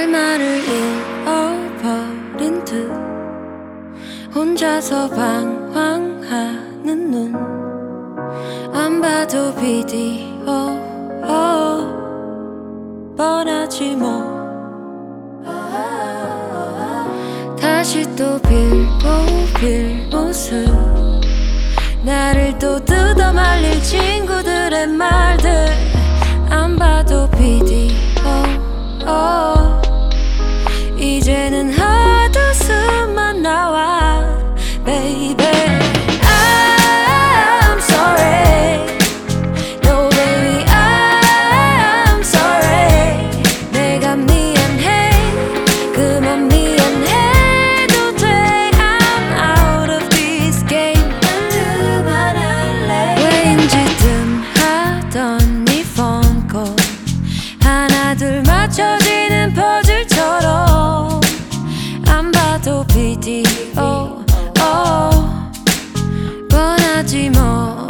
말을 잃어버린 듯 혼자서 방황하는 눈 안 봐도 비디오 뻔하지 뭐 다시 또 빌고 빌 모습 나를 또 뜯어 말릴 친구들의 말들 안 봐도 비디오 이제는 헛웃음만 나와 baby I'm sorry No baby I'm sorry 내가 미안해 그만 미안해도 돼 I'm out of this game 그만할래 왜인지 뜸하던 네 폰콜 하나 둘 맞춰지는 퍼즐처럼 안 봐도 비디오 뻔하지 뭐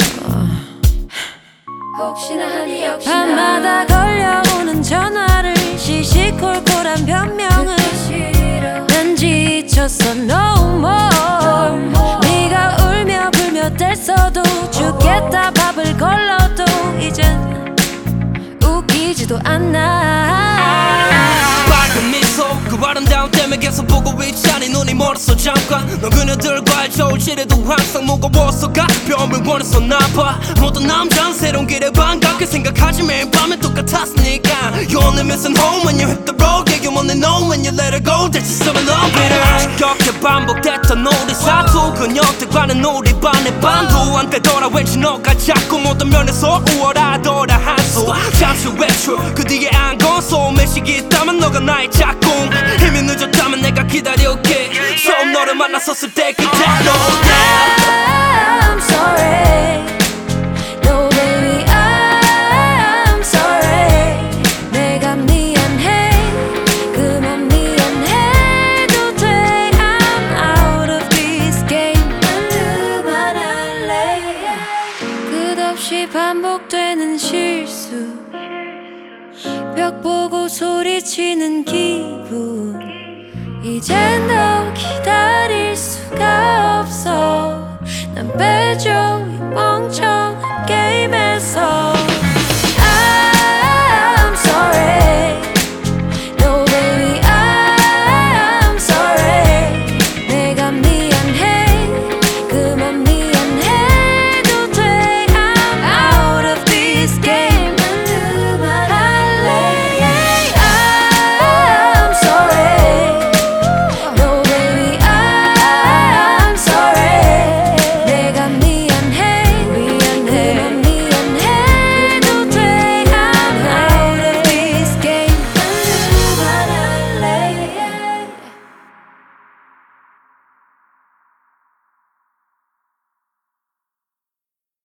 혹시나 하니 역시나 밤마다 걸려오는 전화를 시시콜콜한 변명을 난 지쳤어 no more 네가 울며 불며 댔어도 죽겠다 밥을 걸러도 이젠 웃기지도 않아 밝은 미소 그 아름다운 땜에 계속 보고 있자니 눈이 멀었어 잠깐 넌 그녀들과의 겨울치레도 항상 무거웠어 가벼움을 원했었나 봐 모든 남자는 새로운 길에 반갑게 생각하지 매일 밤에 똑같았으니까 You only missing home when you hit the road Yeah you only know when you let it go That's just so in love with her 지겹게 반복됐던 우리 사투 그녀들과는 우리 반의 반도 안 되더라 왠지 너가 자꾸 모든 면에서 우월하더라 한수 잠시 외출 그 뒤에 안고서 매식이 있다면 너가 나의 짝꿍 힘이 늦었다면 내가 기다릴게 처음 너를 만났었을 때 그대로 I'm sorry No baby I'm sorry 내가 미안해 그만 미안해도 돼 I'm out of this game 그만할래 끝없이 반복되는 실수 벽 보고 소리치는 기분 이젠 더 기다릴 수가 없어 난 빼줘 이 멍청